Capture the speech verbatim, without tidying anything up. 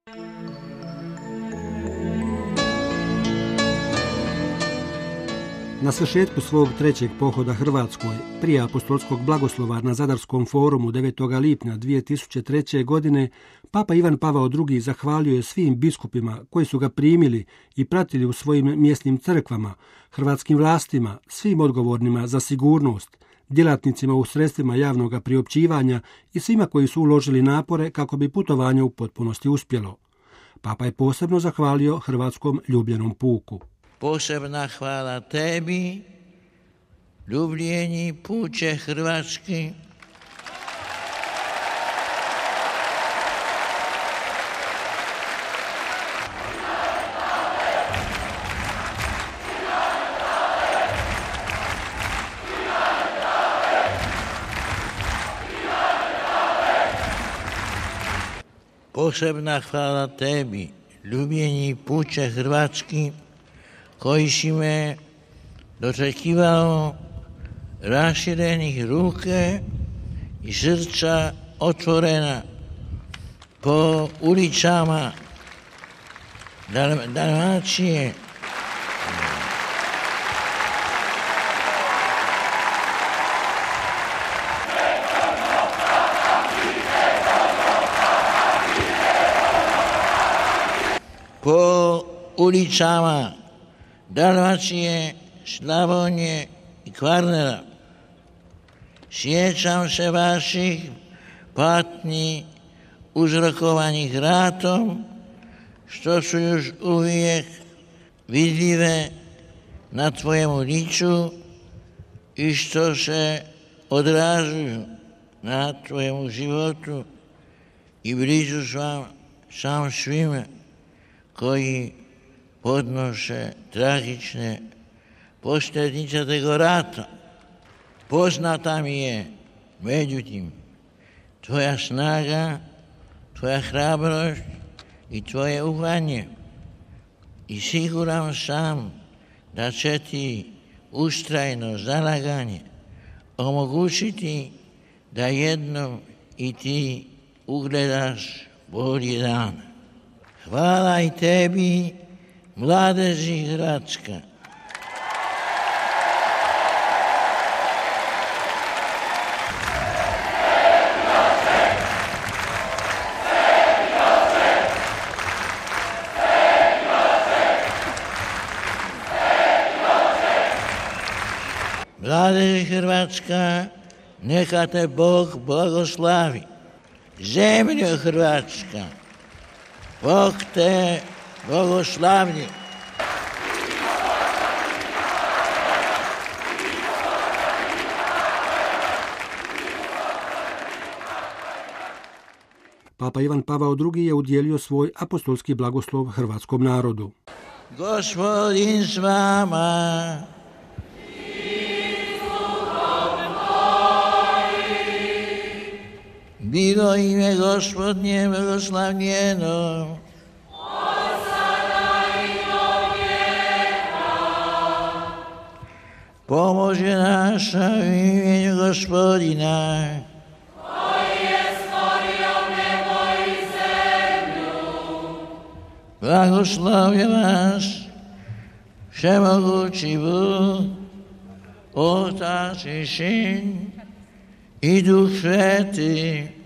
Na svršetku svog trećeg pohoda Hrvatskoj, prije apostolskog blagoslova na Zadarskom forumu devetog lipnja dvije tisuće treće. godine, Papa Ivan Pavao drugi. zahvalio je svim biskupima koji su ga primili i pratili u svojim mjesnim crkvama, hrvatskim vlastima, svim odgovornima za sigurnost, djelatnicima u sredstvima javnog priopćivanja i svima koji su uložili napore kako bi putovanje u potpunosti uspjelo. Papa je posebno zahvalio hrvatskom ljubljenom puku. Posebna hvala tebi, ljubljeni puče hrvatski. Posebna hvala tebi, ljubljeni puče hrvatski, koji si me dočekivao raširenih ruke i srca otvorena po ulicama Dalmacije. Po ulicama Dalmacije, Slavonije i Kvarnera. Sjećam se vaših patnji uzrokovanih ratom, što su još uvijek vidljive na tvojemu licu i što se odražuju na tvojemu životu i blizu sam, sam svima koji podnose tragične posljedice tego rata. Poznata mi je, međutim, tvoja snaga, tvoja hrabrost i tvoje uvanje. I siguran sam da će ti ustrajno zalaganje omogućiti da jednom i ti ugledaš bolji dan. Hvala i tebi, mladeži Hrvatska. Mladeži Hrvatska, neka te Bog blagoslovi. Zemljo Hrvatska, Bog te blagoslovi. Papa Ivan Pavao drugi. je udjelio svoj apostolski blagoslov hrvatskom narodu. Gospodin s vama. Bilo ime Gospodnje blagoslavljeno. Od sada i do vijeka. Pomože naša u imenu Gospodina, koji je stvorio nebo i zemlju. blagoslovlja vas všemogući Bog, Otac i Sin i Duh Sveti.